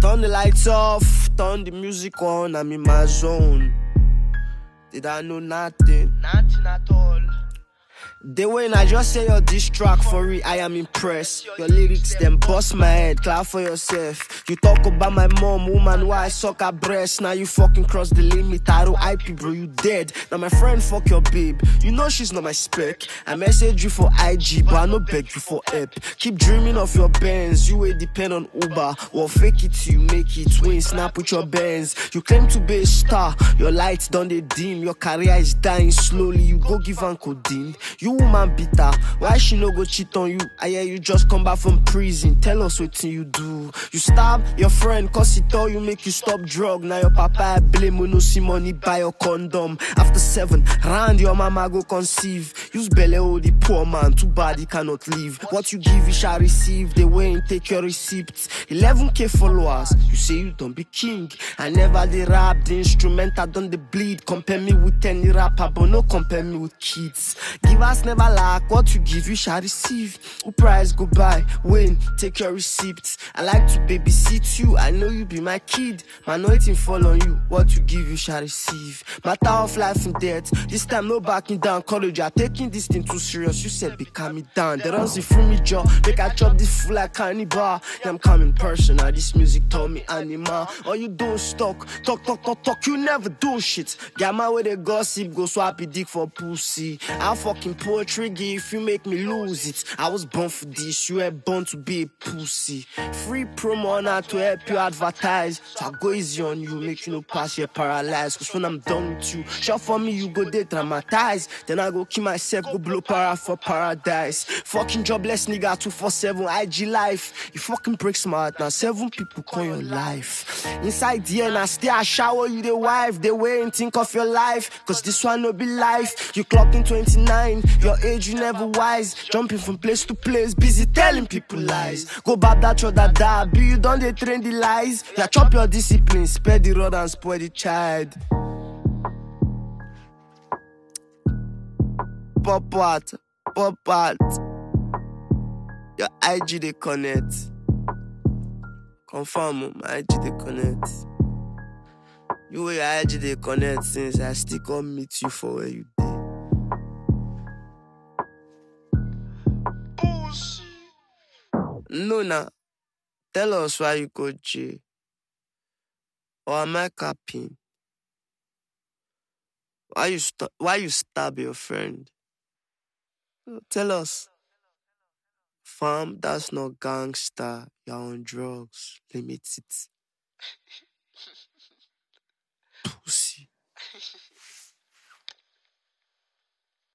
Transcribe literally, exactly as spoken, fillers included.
Turn the lights off, turn the music on, I'm in my zone. Did I know nothing? Nothing at all. The way I just say your diss track for it, I am impressed. Your lyrics them bust my head, clap for yourself. You talk about my mom, woman, why I suck her breast. Now you fucking cross the limit, I don't I P, bro, you dead. Now my friend fuck your babe, you know she's not my spec. I message you for I G, but I no beg you for help. Keep dreaming of your Benz, you ain't depend on Uber. Well, fake it till you make it, win snap with your Benz. You claim to be a star, your lights done they dim. Your career is dying slowly, you go give an codeine. You woman bitter, why she no go cheat on you? I hear you just come back from prison, tell us what you do. You stab your friend cause he told you make you stop drug. Now your papa I blame when no see money buy your condom. After seven round your mama go conceive. Use belly oh the poor man, too bad he cannot leave. What you give you shall receive, they won't take your receipts. eleven K followers, you say you don't be king. I never the rap, the instrument I done the bleed. Compare me with any rapper but no compare me with kids. Give us never lack, what you give you shall receive. Who price go buy, win, take your receipts. I like to babysit you, I know you be my kid. Man, no waiting fall on you, what you give you shall receive. Matter of life and death, this time no backing down. College, you're taking this thing too serious, you said be calming down. They don't see free me jaw, make I chop this fool like cannibal. Yeah, I'm coming personal, this music told me animal. All you don't talk, talk, talk, talk, talk, you never do shit. Get my way the gossip, go swap your dick for pussy. I'm fucking poetry if you make me lose it. I was born for this, you were born to be a pussy. Free promo now to help you advertise. So I go easy on you, make you no pass your paralyzed. Cause when I'm done with you, shot for me, you go dey dramatize. Then I go kill myself, go blow para for paradise. Fucking jobless nigga, two four seven I G life. You fucking break smart now, seven people call your life. Inside here, now stay I shower you the wife. They way and think of your life. Cause this one no be life. You clocking twenty-nine, your age you never wise. Jumping from place to place, busy telling people lies. Go back that your dada, be you done they train the lies. Yeah, chop your discipline, spare the road and spoil the child. Pop what? Pop what? Your I G they connect. Confirm my I G they connect. You way your I G they connect since I still come meet you for where you did. No, nah. Tell us why you go jail. Or am I capping? Why you st- why you stab your friend? Tell us. Fam, that's not gangster. You're on drugs. Limit it. Pussy.